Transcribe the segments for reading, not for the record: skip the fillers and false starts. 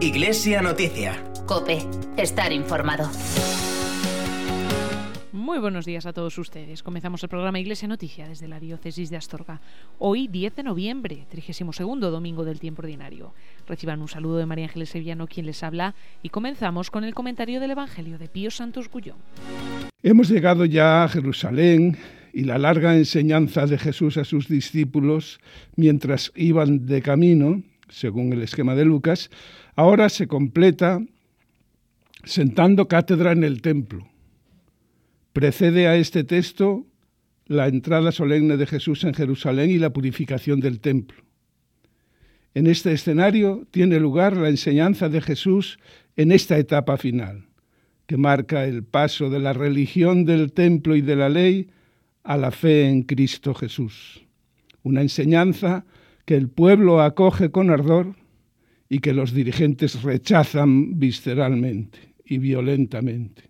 Iglesia Noticia. COPE. Estar informado. Muy buenos días a todos ustedes. Comenzamos el programa Iglesia Noticia desde la Diócesis de Astorga. Hoy, 10 de noviembre, 32º domingo del tiempo ordinario. Reciban un saludo de María Ángeles Sevillano, quien les habla, y comenzamos con el comentario del Evangelio de Pío Santos Gullón. Hemos llegado ya a Jerusalén y la larga enseñanza de Jesús a sus discípulos mientras iban de camino, según el esquema de Lucas, ahora se completa sentando cátedra en el templo. Precede a este texto la entrada solemne de Jesús en Jerusalén y la purificación del templo. En este escenario tiene lugar la enseñanza de Jesús en esta etapa final, que marca el paso de la religión del templo y de la ley a la fe en Cristo Jesús. Una enseñanza que el pueblo acoge con ardor y que los dirigentes rechazan visceralmente y violentamente.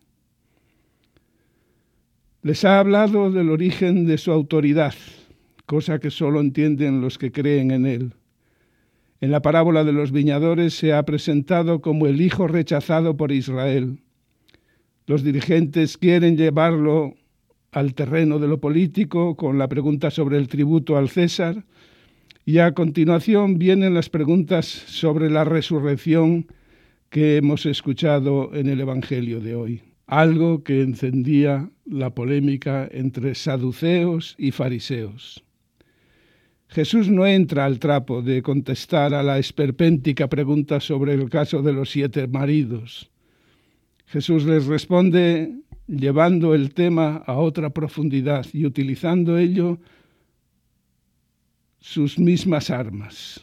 Les ha hablado del origen de su autoridad, cosa que solo entienden los que creen en él. En la parábola de los viñadores se ha presentado como el hijo rechazado por Israel. Los dirigentes quieren llevarlo al terreno de lo político con la pregunta sobre el tributo al César, y a continuación vienen las preguntas sobre la resurrección que hemos escuchado en el Evangelio de hoy. Algo que encendía la polémica entre saduceos y fariseos. Jesús no entra al trapo de contestar a la esperpéntica pregunta sobre el caso de los 7 maridos. Jesús les responde llevando el tema a otra profundidad y utilizando ello sus mismas armas.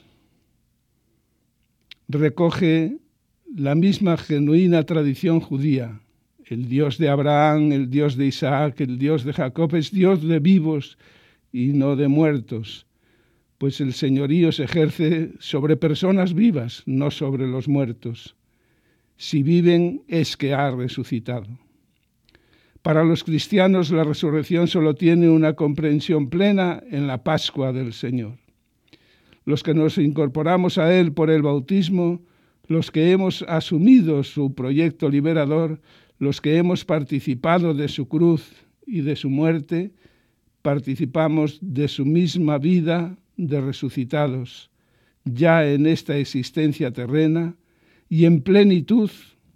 Recoge la misma genuina tradición judía. El Dios de Abraham, el Dios de Isaac, el Dios de Jacob es Dios de vivos y no de muertos, pues el señorío se ejerce sobre personas vivas, no sobre los muertos. Si viven es que ha resucitado. Para los cristianos la resurrección solo tiene una comprensión plena en la Pascua del Señor. Los que nos incorporamos a Él por el bautismo, los que hemos asumido su proyecto liberador, los que hemos participado de su cruz y de su muerte, participamos de su misma vida de resucitados, ya en esta existencia terrena y en plenitud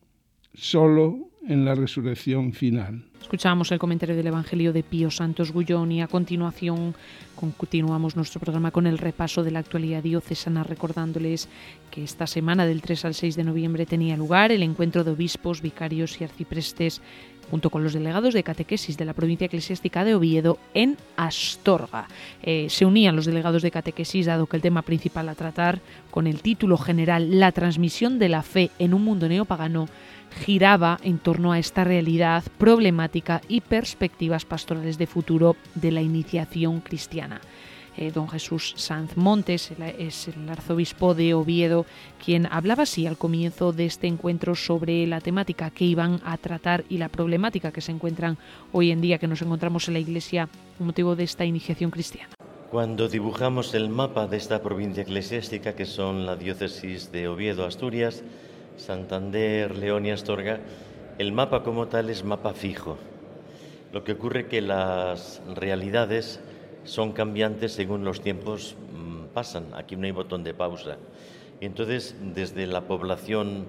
solo en la resurrección final. Escuchamos el comentario del Evangelio de Pío Santos Gullón y a continuación continuamos nuestro programa con el repaso de la actualidad diocesana, recordándoles que esta semana del 3 al 6 de noviembre tenía lugar el encuentro de obispos, vicarios y arciprestes junto con los delegados de catequesis de la provincia eclesiástica de Oviedo en Astorga. Se unían los delegados de catequesis dado que el tema principal a tratar, con el título general La transmisión de la fe en un mundo neopagano, giraba en torno a esta realidad problemática y perspectivas pastorales de futuro de la iniciación cristiana. Don Jesús Sanz Montes es el arzobispo de Oviedo, quien hablaba así al comienzo de este encuentro sobre la temática que iban a tratar y la problemática que se encuentran hoy en día, que nos encontramos en la Iglesia con motivo de esta iniciación cristiana. Cuando dibujamos el mapa de esta provincia eclesiástica, que son la diócesis de Oviedo, Asturias, Santander, León y Astorga, el mapa como tal es mapa fijo. Lo que ocurre es que las realidades son cambiantes según los tiempos pasan. Aquí no hay botón de pausa. Y entonces, desde la población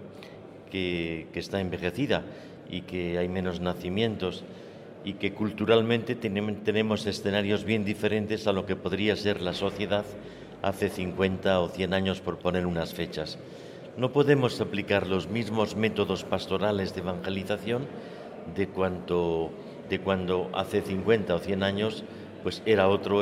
que está envejecida y que hay menos nacimientos y que culturalmente tenemos escenarios bien diferentes a lo que podría ser la sociedad hace 50 o 100 años, por poner unas fechas. No podemos aplicar los mismos métodos pastorales de evangelización de cuando hace 50 o 100 años pues era otro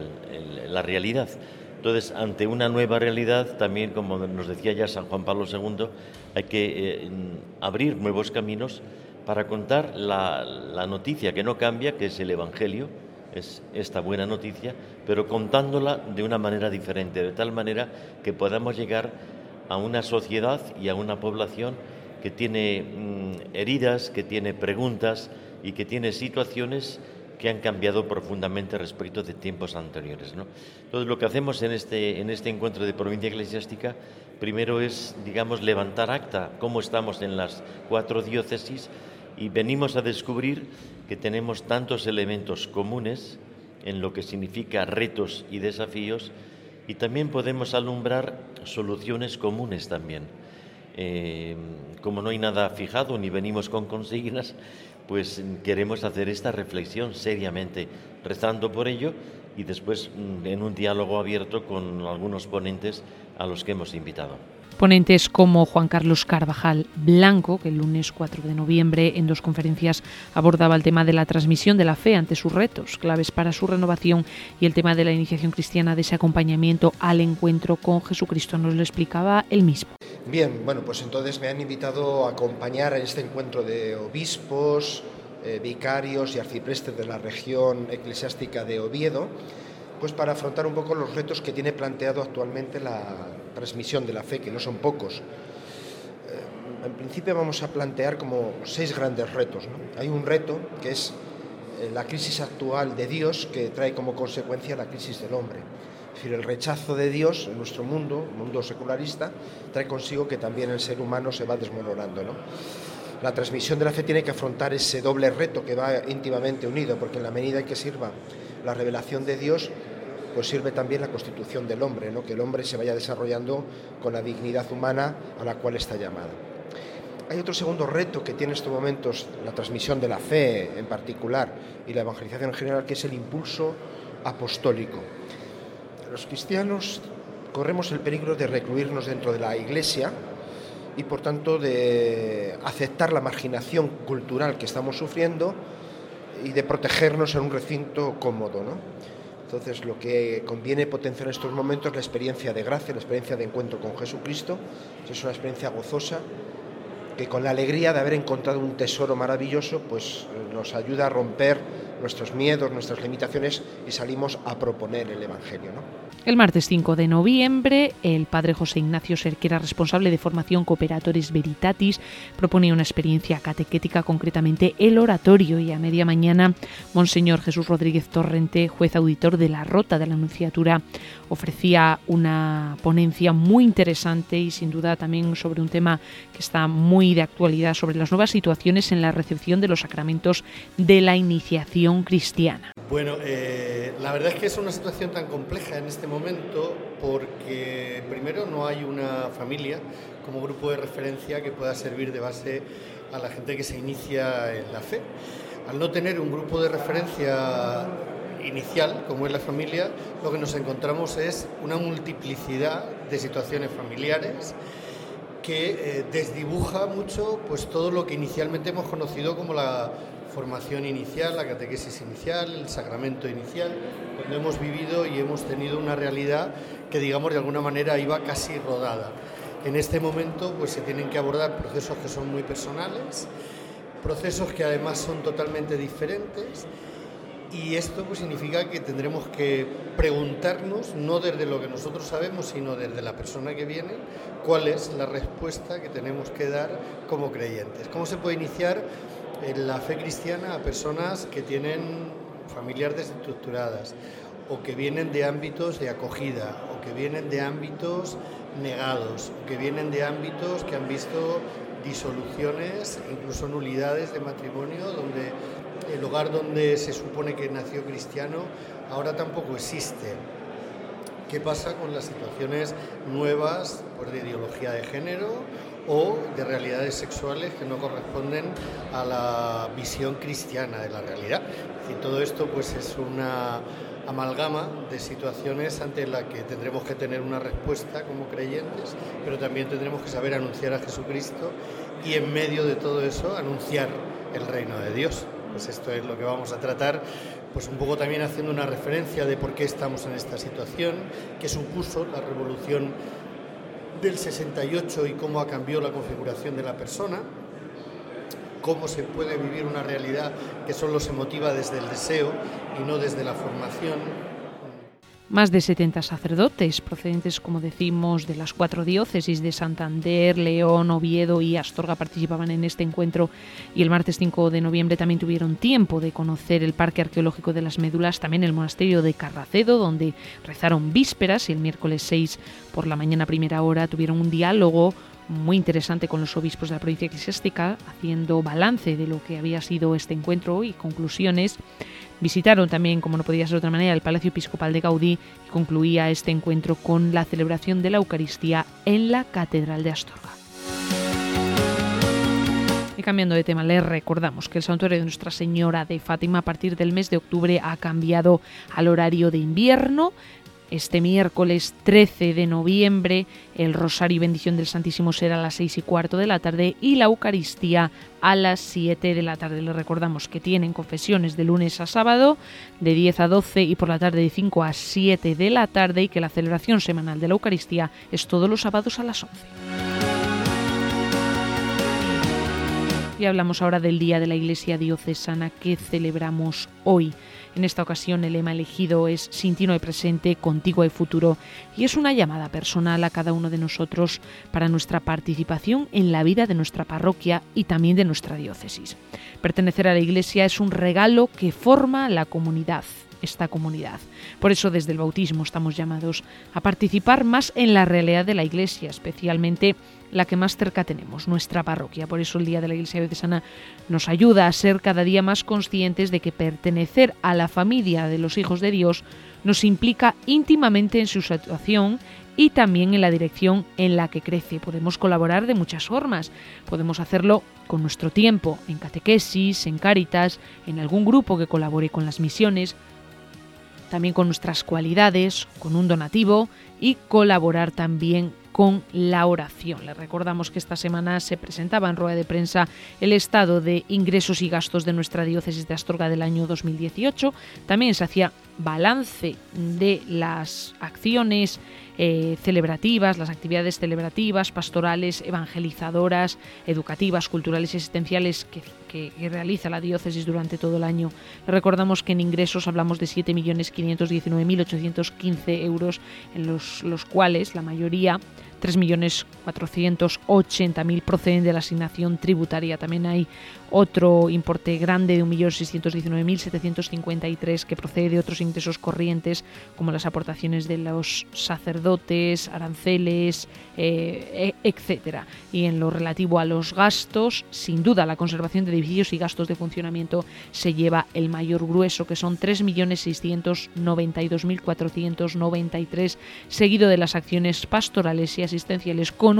la realidad. Entonces, ante una nueva realidad, también, como nos decía ya San Juan Pablo II, hay que abrir nuevos caminos para contar la noticia que no cambia, que es el Evangelio, es esta buena noticia, pero contándola de una manera diferente, de tal manera que podamos llegar a una sociedad y a una población que tiene heridas, que tiene preguntas y que tiene situaciones que han cambiado profundamente respecto de tiempos anteriores, ¿no? Entonces, lo que hacemos en este encuentro de provincia eclesiástica, primero es, digamos, levantar acta, cómo estamos en las 4 diócesis, y venimos a descubrir que tenemos tantos elementos comunes en lo que significa retos y desafíos, y también podemos alumbrar soluciones comunes también. Como no hay nada fijado ni venimos con consignas, pues queremos hacer esta reflexión seriamente, rezando por ello y después en un diálogo abierto con algunos ponentes a los que hemos invitado. Ponentes como Juan Carlos Carvajal Blanco, que el lunes 4 de noviembre en 2 conferencias abordaba el tema de la transmisión de la fe ante sus retos, claves para su renovación, y el tema de la iniciación cristiana, de ese acompañamiento al encuentro con Jesucristo. Nos lo explicaba él mismo. Bien, bueno, pues entonces me han invitado a acompañar en este encuentro de obispos, vicarios y arciprestes de la región eclesiástica de Oviedo, pues para afrontar un poco los retos que tiene planteado actualmente la transmisión de la fe, que no son pocos. En principio vamos a plantear como 6 grandes retos, ¿no? Hay un reto que es la crisis actual de Dios, que trae como consecuencia la crisis del hombre. Es decir, el rechazo de Dios en nuestro mundo secularista, trae consigo que también el ser humano se va desmoronando, ¿no? La transmisión de la fe tiene que afrontar ese doble reto que va íntimamente unido, porque en la medida en que sirva la revelación de Dios, pues sirve también la constitución del hombre, ¿no? Que el hombre se vaya desarrollando con la dignidad humana a la cual está llamado. Hay otro segundo reto que tiene en estos momentos la transmisión de la fe en particular y la evangelización en general, que es el impulso apostólico. Los cristianos corremos el peligro de recluirnos dentro de la Iglesia y, por tanto, de aceptar la marginación cultural que estamos sufriendo y de protegernos en un recinto cómodo, ¿no? Entonces, lo que conviene potenciar en estos momentos es la experiencia de gracia, la experiencia de encuentro con Jesucristo, que es una experiencia gozosa, que con la alegría de haber encontrado un tesoro maravilloso, pues nos ayuda a romper nuestros miedos, nuestras limitaciones, y salimos a proponer el Evangelio, ¿no? El martes 5 de noviembre, el padre José Ignacio Cerquera, responsable de formación Cooperatores Veritatis, proponía una experiencia catequética, concretamente el oratorio, y a media mañana Monseñor Jesús Rodríguez Torrente, juez auditor de la Rota de la Nunciatura, ofrecía una ponencia muy interesante y sin duda también sobre un tema que está muy de actualidad, sobre las nuevas situaciones en la recepción de los sacramentos de la iniciación cristiana. Bueno, la verdad es que es una situación tan compleja en este momento porque primero no hay una familia como grupo de referencia que pueda servir de base a la gente que se inicia en la fe. Al no tener un grupo de referencia inicial como es la familia, lo que nos encontramos es una multiplicidad de situaciones familiares que desdibuja mucho pues todo lo que inicialmente hemos conocido como la formación inicial, la catequesis inicial, el sacramento inicial, cuando hemos vivido y hemos tenido una realidad que, digamos, de alguna manera iba casi rodada. En este momento pues se tienen que abordar procesos que son muy personales, procesos que además son totalmente diferentes, y esto pues significa que tendremos que preguntarnos, no desde lo que nosotros sabemos, sino desde la persona que viene, cuál es la respuesta que tenemos que dar como creyentes. ¿Cómo se puede iniciar en la fe cristiana a personas que tienen familias desestructuradas, o que vienen de ámbitos de acogida, o que vienen de ámbitos negados, o que vienen de ámbitos que han visto disoluciones, incluso nulidades de matrimonio, donde el hogar donde se supone que nació cristiano ahora tampoco existe? ¿Qué pasa con las situaciones nuevas pues, de ideología de género o de realidades sexuales que no corresponden a la visión cristiana de la realidad? Es decir, todo esto pues, es una amalgama de situaciones ante la que tendremos que tener una respuesta como creyentes, pero también tendremos que saber anunciar a Jesucristo y en medio de todo eso anunciar el reino de Dios. Pues esto es lo que vamos a tratar, pues un poco también haciendo una referencia de por qué estamos en esta situación, qué supuso la revolución del 68 y cómo ha cambiado la configuración de la persona, cómo se puede vivir una realidad que solo se motiva desde el deseo y no desde la formación. Más de 70 sacerdotes procedentes, como decimos, de las 4 diócesis de Santander, León, Oviedo y Astorga participaban en este encuentro, y el martes 5 de noviembre también tuvieron tiempo de conocer el Parque Arqueológico de las Médulas, también el monasterio de Carracedo, donde rezaron vísperas, y el miércoles 6 por la mañana, primera hora, tuvieron un diálogo muy interesante con los obispos de la provincia eclesiástica, haciendo balance de lo que había sido este encuentro y conclusiones. Visitaron también, como no podía ser de otra manera, el Palacio Episcopal de Gaudí, y concluía este encuentro con la celebración de la Eucaristía en la Catedral de Astorga. Y cambiando de tema, les recordamos que el santuario de Nuestra Señora de Fátima a partir del mes de octubre ha cambiado al horario de invierno. Este miércoles 13 de noviembre el Rosario y Bendición del Santísimo será a las 6:15 de la tarde y la Eucaristía a las 7 de la tarde. Les recordamos que tienen confesiones de lunes a sábado de 10 a 12 y por la tarde de 5 a 7 de la tarde, y que la celebración semanal de la Eucaristía es todos los sábados a las 11. Y hablamos ahora del Día de la Iglesia Diocesana que celebramos hoy. En esta ocasión el lema elegido es Sin ti no hay presente, contigo hay futuro, y es una llamada personal a cada uno de nosotros para nuestra participación en la vida de nuestra parroquia y también de nuestra diócesis. Pertenecer a la Iglesia es un regalo que forma la comunidad, esta comunidad. Por eso desde el bautismo estamos llamados a participar más en la realidad de la Iglesia, especialmente la que más cerca tenemos, nuestra parroquia. Por eso el Día de la Iglesia Diocesana nos ayuda a ser cada día más conscientes de que pertenecer a la familia de los hijos de Dios nos implica íntimamente en su situación y también en la dirección en la que crece. Podemos colaborar de muchas formas. Podemos hacerlo con nuestro tiempo, en catequesis, en Cáritas, en algún grupo que colabore con las misiones, también con nuestras cualidades, con un donativo, y colaborar también con la oración. Les recordamos que esta semana se presentaba en rueda de prensa el estado de ingresos y gastos de nuestra diócesis de Astorga del año 2018. También se hacía balance de las acciones celebrativas, las actividades celebrativas, pastorales, evangelizadoras, educativas, culturales y asistenciales que realiza la diócesis durante todo el año. Recordamos que en ingresos hablamos de 7.519.815 euros, en los cuales la mayoría, 3.480.000, proceden de la asignación tributaria. También hay otro importe grande de 1.619.753 que procede de otros ingresos corrientes, como las aportaciones de los sacerdotes, aranceles, etcétera. Y en lo relativo a los gastos, sin duda la conservación de edificios y gastos de funcionamiento se lleva el mayor grueso, que son 3.692.493, seguido de las acciones pastorales y asistenciales con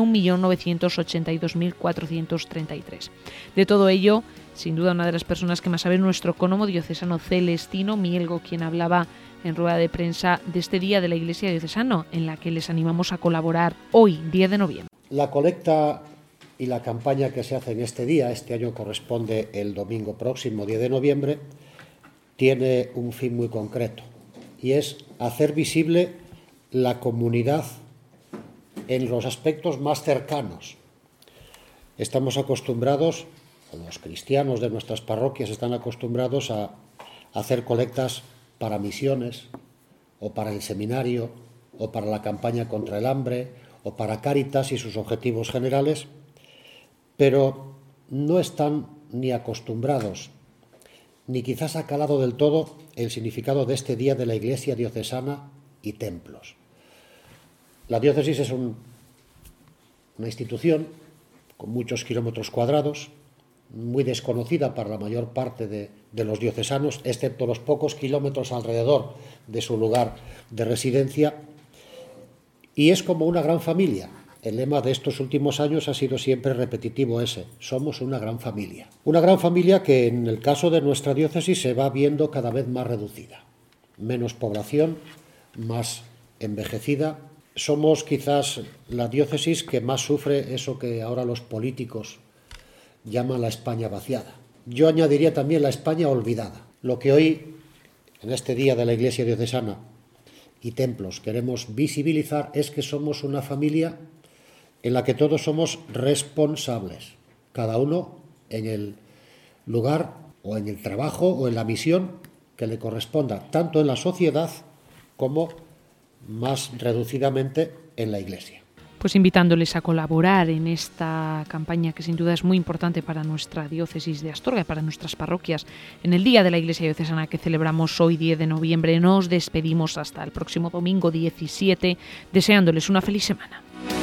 1.982.433. De todo ello, sin duda una de las personas que más sabe, nuestro ecónomo diocesano Celestino Mielgo, quien hablaba en rueda de prensa de este Día de la Iglesia Diocesana, en la que les animamos a colaborar hoy, 10 de noviembre. La colecta y la campaña que se hace en este día, este año corresponde el domingo próximo, 10 de noviembre, tiene un fin muy concreto, y es hacer visible la comunidad en los aspectos más cercanos. Estamos acostumbrados, los cristianos de nuestras parroquias están acostumbrados a hacer colectas para misiones, o para el seminario, o para la campaña contra el hambre, o para Cáritas y sus objetivos generales, pero no están ni acostumbrados, ni quizás ha calado del todo el significado de este Día de la Iglesia Diocesana y templos. La diócesis es una institución con muchos kilómetros cuadrados, muy desconocida para la mayor parte de los diocesanos, excepto los pocos kilómetros alrededor de su lugar de residencia, y es como una gran familia. El lema de estos últimos años ha sido siempre repetitivo ese: somos una gran familia. Una gran familia que en el caso de nuestra diócesis se va viendo cada vez más reducida. Menos población, más envejecida. Somos quizás la diócesis que más sufre eso que ahora los políticos llaman la España vaciada. Yo añadiría también la España olvidada. Lo que hoy, en este Día de la Iglesia Diocesana y templos, queremos visibilizar es que somos una familia en la que todos somos responsables, cada uno en el lugar o en el trabajo o en la misión que le corresponda, tanto en la sociedad como más reducidamente en la Iglesia. Pues invitándoles a colaborar en esta campaña que sin duda es muy importante para nuestra diócesis de Astorga y para nuestras parroquias. En el Día de la Iglesia Diocesana que celebramos hoy 10 de noviembre nos despedimos hasta el próximo domingo 17, deseándoles una feliz semana.